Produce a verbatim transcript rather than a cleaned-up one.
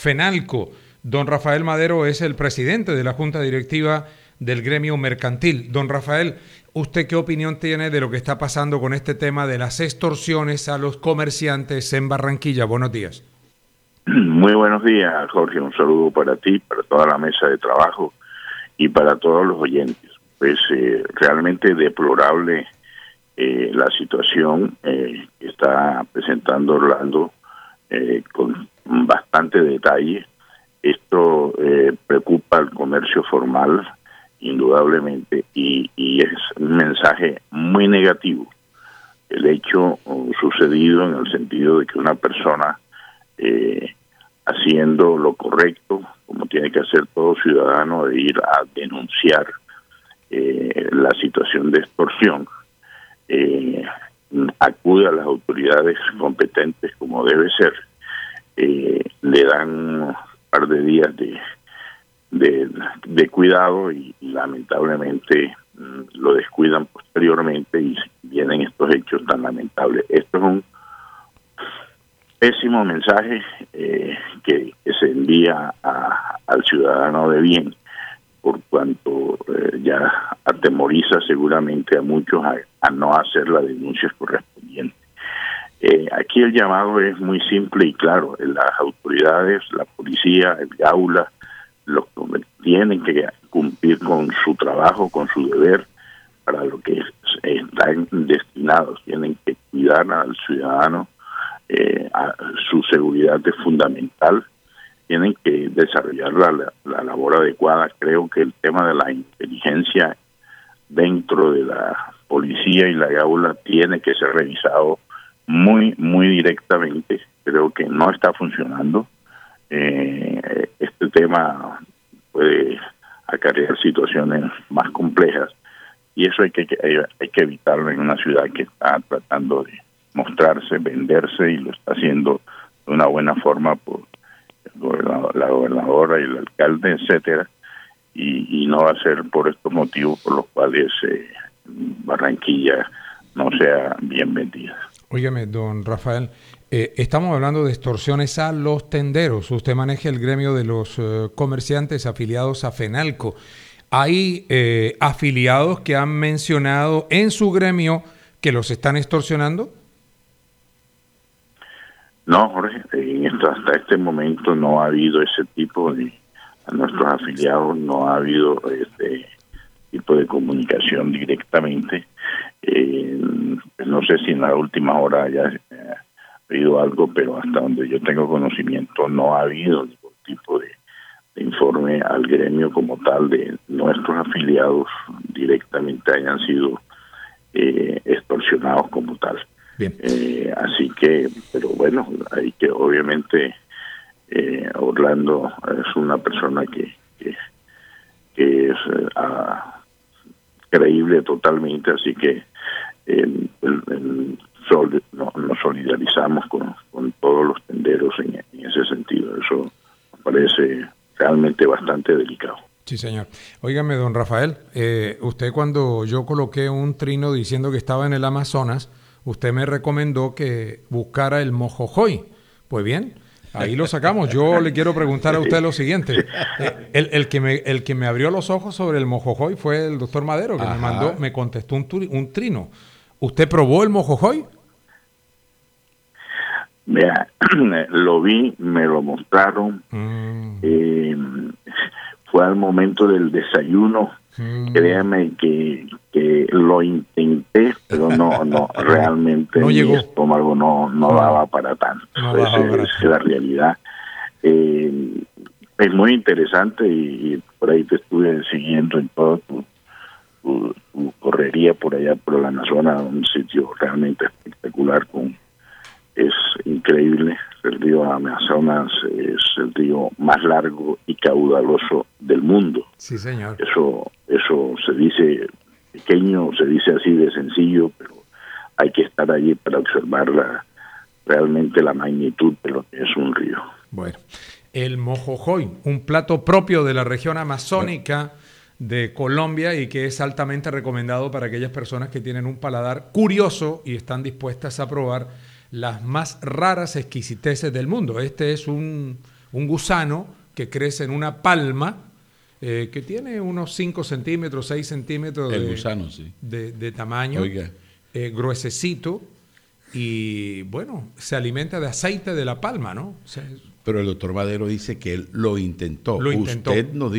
FENALCO. Don Rafael Madero es el presidente de la Junta Directiva del gremio mercantil. Don Rafael, ¿usted qué opinión tiene de lo que está pasando con este tema de las extorsiones a los comerciantes en Barranquilla? Buenos días. Muy buenos días, Jorge. Un saludo para ti, para toda la mesa de trabajo y para todos los oyentes. Pues eh, realmente deplorable eh, la situación eh, que está presentando Orlando eh, con bastante detalle. Esto eh, preocupa al comercio formal, indudablemente, y, y es un mensaje muy negativo. El hecho uh, sucedido en el sentido de que una persona eh, haciendo lo correcto, como tiene que hacer todo ciudadano, de ir a denunciar eh, la situación de extorsión, eh, acude a las autoridades competentes como debe ser, eh, le dan par de días de, de, de cuidado y, y lamentablemente mmm, lo descuidan posteriormente y vienen estos hechos tan lamentables. Esto es un pésimo mensaje eh, que, que se envía a, al ciudadano de bien, por cuanto eh, ya atemoriza seguramente a muchos a, a no hacer las denuncias correspondientes. Eh, aquí el llamado es muy simple y claro. Las autoridades, la policía, el Gaula, los tienen que cumplir con su trabajo, con su deber, para lo que están destinados. Tienen que cuidar al ciudadano, eh, a su seguridad es fundamental. Tienen que desarrollar la, la, la labor adecuada. Creo que el tema de la inteligencia dentro de la policía y la Gaula tiene que ser revisado muy, muy directamente. Creo que no está funcionando. Eh, este tema puede acarrear situaciones más complejas y eso hay que, hay que evitarlo en una ciudad que está tratando de mostrarse, venderse y lo está haciendo de una buena forma por el gobernador, la gobernadora y el alcalde, etcétera, y, y no va a ser por estos motivos por los cuales eh, Barranquilla no sea bien vendida. Óigame, don Rafael, eh, estamos hablando de extorsiones a los tenderos. Usted maneja el gremio de los eh, comerciantes afiliados a FENALCO. ¿Hay eh, afiliados que han mencionado en su gremio que los están extorsionando? No, Jorge, en esto, hasta este momento no ha habido ese tipo de... A nuestros afiliados no ha habido este tipo de comunicación directamente. Eh, no sé si en la última hora haya eh, habido algo, pero hasta donde yo tengo conocimiento no ha habido ningún tipo de, de informe al gremio como tal de nuestros afiliados directamente hayan sido eh, extorsionados como tal. Bien. Eh, así que, pero bueno, hay que obviamente eh, Orlando es una persona que, que, que es eh, a, creíble totalmente, así que el, el, el sol, no, nos solidarizamos con, con todos los tenderos en, en ese sentido. Eso me parece realmente bastante delicado. Sí, señor. Óigame, don Rafael, eh, usted cuando yo coloqué un trino diciendo que estaba en el Amazonas, usted me recomendó que buscara el mojojoy. Pues bien, ahí lo sacamos. Yo le quiero preguntar a usted lo siguiente. Eh, el, el, que me, el que me abrió los ojos sobre el mojojoy fue el doctor Madero, que Ajá. me mandó, me contestó un, turi, un trino. ¿Usted probó el mojojoy? Mira, lo vi, me lo mostraron. Mm. Eh, fue al momento del desayuno. Mm. Créame que, que lo intenté, pero no, no realmente no mi llegó. estómago no, no, no daba para tanto. No Esa para es la realidad. Eh, es muy interesante y, y por ahí te estuve siguiendo en todo tu, tu, tu correría por allá por el Amazonas, un sitio realmente espectacular, con es increíble. El río Amazonas es el río más largo y caudaloso del mundo. Sí, señor. Eso, eso se dice pequeño, se dice así de sencillo, pero hay que estar allí para observar la, realmente la magnitud de lo que es un río. Bueno, el mojojoy, un plato propio de la región amazónica de Colombia y que es altamente recomendado para aquellas personas que tienen un paladar curioso y están dispuestas a probar las más raras exquisiteces del mundo. Este es un, un gusano que crece en una palma eh, que tiene unos cinco centímetros, seis centímetros el de, gusano, sí. de, de tamaño, Oiga. Eh, gruesecito, y bueno, se alimenta de aceite de la palma, ¿no? O sea, pero el doctor Madero dice que él lo intentó. Lo intentó. Usted nos